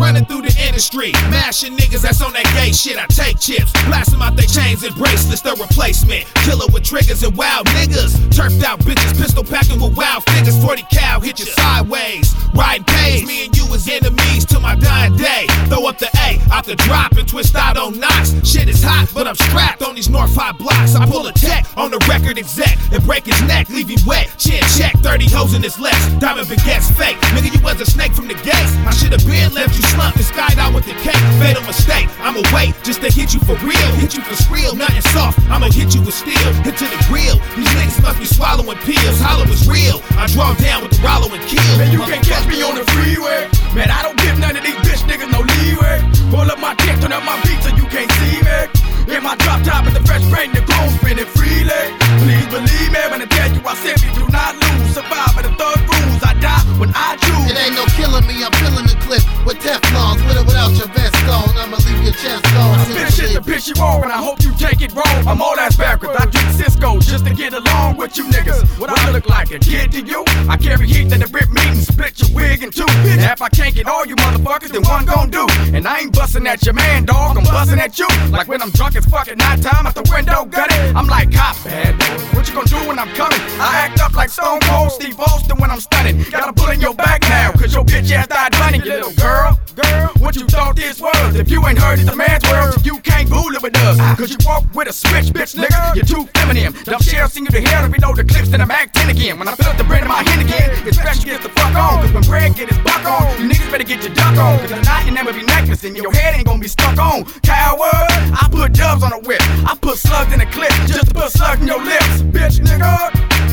running through the industry, mashing niggas that's on that gay shit. I take chips, blast them out their chains and bracelets, the replacement. Killer with triggers and wild niggas. Turfed out bitches, pistol packing with wild figures. 40 cal, hit you sideways. Riding page, me and you as enemies till my dying day. Throw up the A, out the drop and twist out on knocks. Shit is hot, but I'm strapped on these North High blocks. I pull a tech on the record exec and break his neck, leave him wet. Chin check, 30 hoes in his legs. Diamond baguette's fake. Nigga, you was a snake from the gates. I should've been left you slumped and skied out with the cake. Fatal mistake, I'ma wait just to hit you for real. Hit you for real, nothing soft, I'ma hit you with steel. Hit to the grill, these niggas must be swallowing pills. Hollow is real, I draw down with the rollo and kill. Man, you can't catch me on the freeway. Man, I don't give none of these bitch niggas no leeway. Pull up my dick, turn up my beat so you can't see me. In my drop top with the fresh paint, the chrome spinning freely. Please believe me when I tell you I simply do not lose. Survive by the third rules, I die when I choose. It ain't no killing me, I'm filling the clip with Teflons. With or without your vest on, I'ma leave your chest on. I spit shit to piss you off and I hope you take it wrong. I'm all ass backwards, I drink Cisco just to get along with you niggas. What I look like, a kid to you? I carry heat that the rip meat and split your wig in two. Now if I can't get all you motherfuckers, then one gon' do. And I ain't bustin' at your man, dog, I'm bustin' at you. Like when I'm drunk as fuck at night time at the window gutted. I'm like, cop bad boy, what you gon' do when I'm coming? I act up like Stone Cold Steve Austin when I'm stunning. Gotta pull in your back now, cause your bitch ass died running, you little girl. What you thought this was? If you ain't heard it's a man's world, you can't rule it with us. Cause you walk with a switch, bitch nigga, you're too feminine. Dumb shell sing you to hell if you know the clips, then I'm acting again. When I fill up the brand of my hand again, it's fresh, get the fuck on. Cause when Greg get his buck on, you niggas better get your duck on. Cause tonight you never be necklace and your head ain't gonna be stuck on. Coward, I put dubs on a whip, I put slugs in a clip, just to put slugs in your lips, bitch nigga.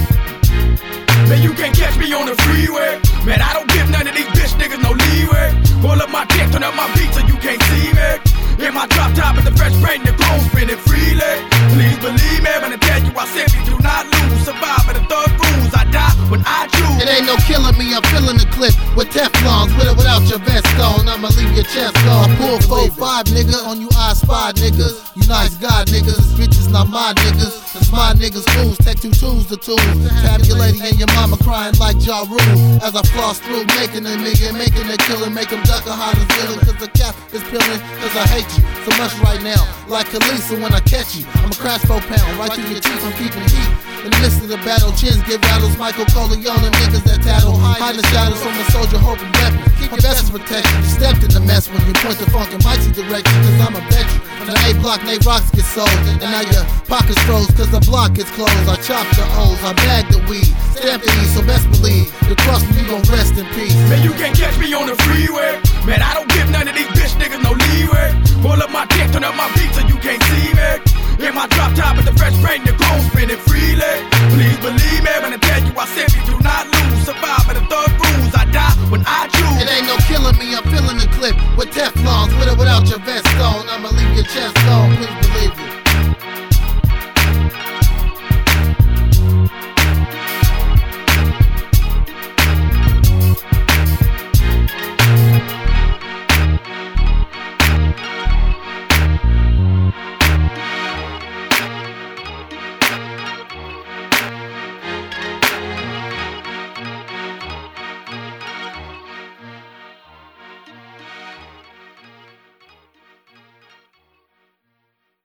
Man, you can't catch me on the freeway. Man, I don't give none of these bitch niggas no leeway. Pull up my dick, turn up my beat so you can't see me. In my drop top with the fresh paint, the chrome spinning freely. Please believe me when I tell you I simply do not lose. Survive by the third rules, I die when I choose. It ain't no killing me, I'm filling the clip with Teflons. With or without your vest on, I'ma leave your chest on. I pull 4-5 nigga on you I spy niggas. You nice guy niggas, bitches not my niggas. It's my niggas fools, take 2 tools to tools. Tabulating and your mama crying like Ja Rule. As I floss through, making a nigga, making a killer, make him duck a hot as villain. Cause the cap is peeling, cause I hate you so much right now. Like Khaleesa when I catch you, I'ma crash 4 pounds right through your teeth, I'm keeping heat. In the midst of the battle, chins get rattles, Michael Corleone and niggas that tattle. Hiding the shadows from a soldier, hoping weapon. Keep your best protection. You stepped in the mess when you point the funk in mighty direction. Cause I'm a veteran. When the A block, they rocks get sold. And now your pockets froze cause the block gets closed. I chop the O's, I bag the weed. Stamp the E, so best believe the cross me, you gon' rest in peace. Man, you can't catch me on the freeway. Man, I don't give none of these bitch niggas no leeway. Pull up my dick, turn up my beat so you can't see me. In my drop top with the fresh paint, the chrome spinning freely.